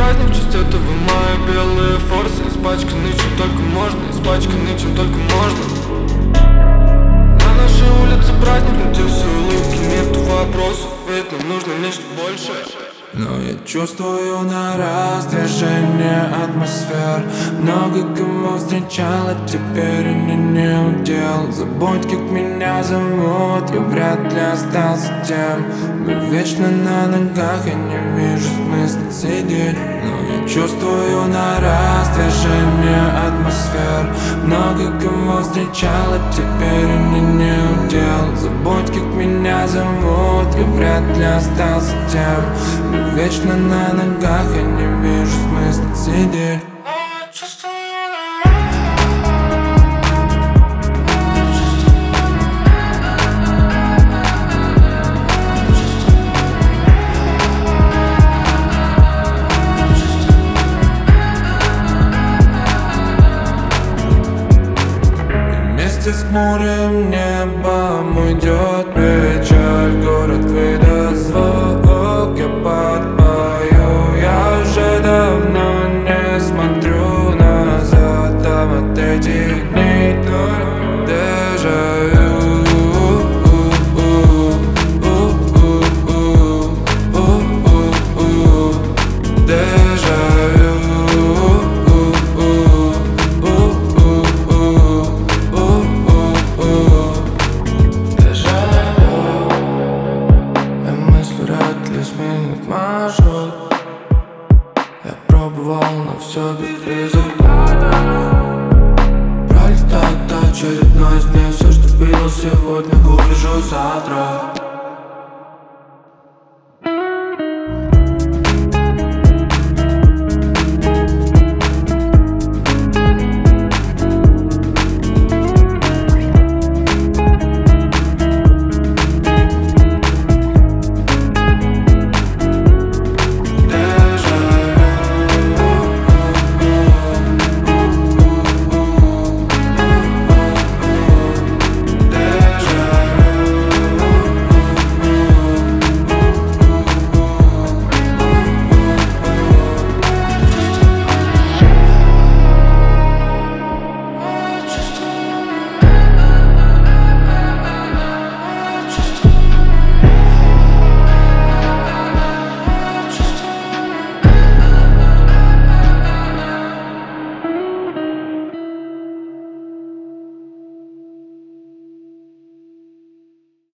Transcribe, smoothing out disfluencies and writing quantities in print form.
праздник, в честь этого мои белые форсы испачканы чем только можно, испачканы чем только можно. На нашей улице праздник, но где все улыбки, нету вопросов, ведь нам нужно нечто большее. Но я чувствую на раз движение атмосфер. Много кого встречала, теперь они не удел. Забудь, как меня зовут, я вряд ли остался тем. Мы вечно на ногах, я не вижу смысла сидеть. Но я чувствую на раз движение атмосфер. Много кого встречала, теперь они не удел. Забудь, как меня зовут, я вряд ли остался тем. Вечно на ногах, я не вижу смысла сидеть. Вместе с хмурым небом уйдет печаль. Город выдаст звук, я подпою. Я уже давно не смотрю назад, там от этих дней только дежавю. Дежавю. Сменит маршрут. Я пробовал, но все без результата. Пролетает очередной из дней. Все, что видел сегодня, увижу завтра.